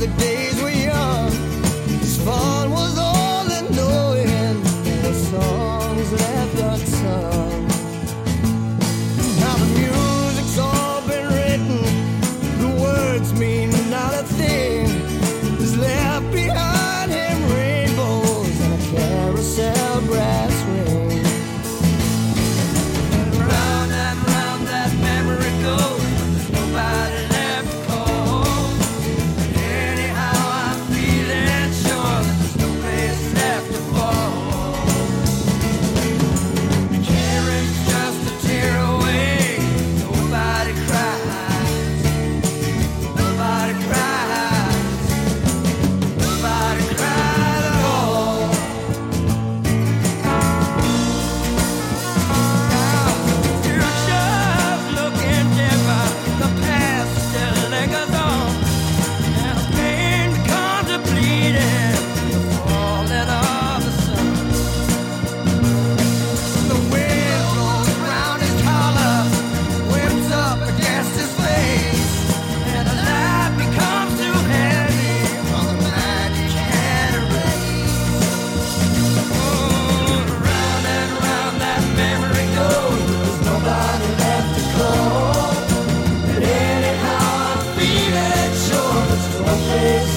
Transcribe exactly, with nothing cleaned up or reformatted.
the days were young. His fun was all in knowing the songs left unsung. Now the music's all been written, the words mean not a thing. He's left behind him rainbows and a carousel brass ring. And round and round that memory goes, there's nobody left to call. Anyhow, I'm feeling sure that there's no place left to fall. Caring's just a tear away. Nobody cries. Nobody cries. Nobody cries at all. Future's looking different. The past still lingers on. And pain becomes a bleeding. The falling of the sun. The wind blows round his collar, whips up against his face, and the light becomes too heavy for the man he can't erase. Oh, round and round that memory goes, there's nobody left to call. But anyhow, I'm feeling sure there's no place